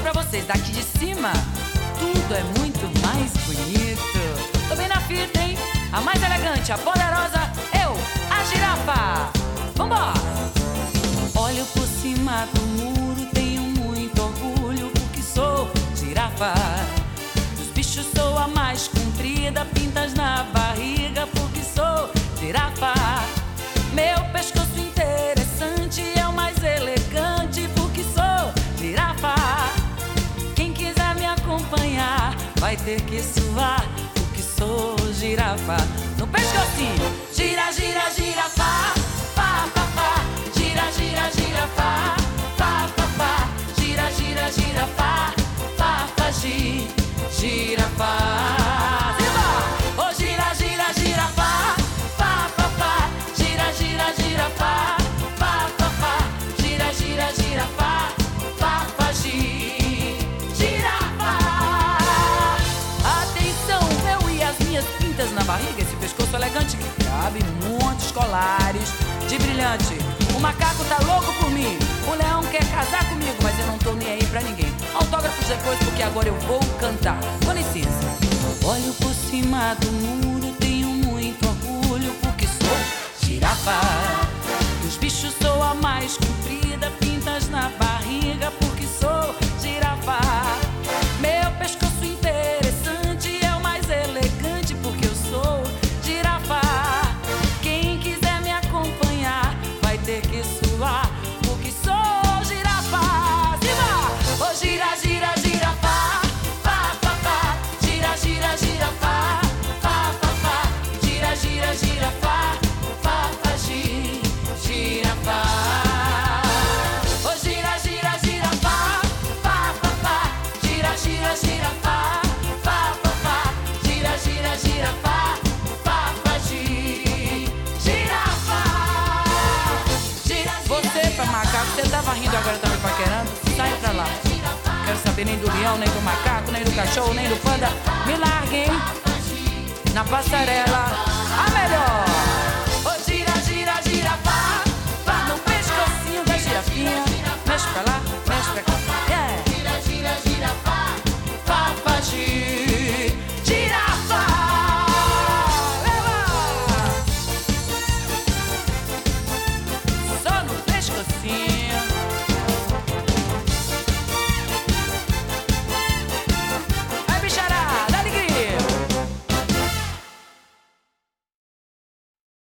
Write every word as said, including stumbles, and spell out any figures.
pra vocês, daqui de cima tudo é muito mais bonito. Tô bem na fita, hein? A mais elegante, a poderosa, eu, a girafa. Vambora! Olho por cima do muro, tenho muito orgulho porque sou girafa. Dos bichos sou a mais comprida, pintas na barriga porque sou girafa. Meu pescoço interessante é o mais elegante porque sou girafa. Quem quiser me acompanhar vai ter que suar porque sou girafa. No pescocinho, gira, gira, girafa, pá, pá, pá. Gira, gira, girafa, pá, pá, pá. Gira, gira, girafa, pá, pá, gi, girafa. Oh, gira, gira, girafa, pá, pá, pá. Gira, gira, girafa, pá, pá, pá. Gira, gira, girafa, pá, pá, gi, girafa. Atenção, eu e as minhas pintas na barriga, esse pescoço elegante que cabe muitos colares de brilhante. O macaco tá louco por mim, o leão quer casar comigo, mas eu não tô nem aí pra ninguém. Autógrafos depois, porque agora eu vou cantar. Com licença. Olho por cima do muro, tenho muito orgulho porque sou girafa. Dos bichos sou a mais comprida, pintas na barriga porque sou girafa. Meu pescoço interessante é o mais elegante porque eu sou girafa. Quem quiser me acompanhar vai ter que suar porque sou girafa. Viva! Oh, gira, gira, girafa, pá, pá, pá. Gira, gira, girafa, pá, pá, pá. Gira, gira, girafa, pá, pá, gi, girafa. Oh, gira, gira, girafa, pá, pá, pá. Gira, gira, girafa, pá, pá, pá. Gira, gira, girafa, pá, pá, gi, girafa. Você, pra macaco, você tava rindo, agora tá me paquerando? Sai pra lá. Quero saber nem do leão, nem do macaco, nem do cachorro, nem do panda. Me larguem na passarela, a melhor.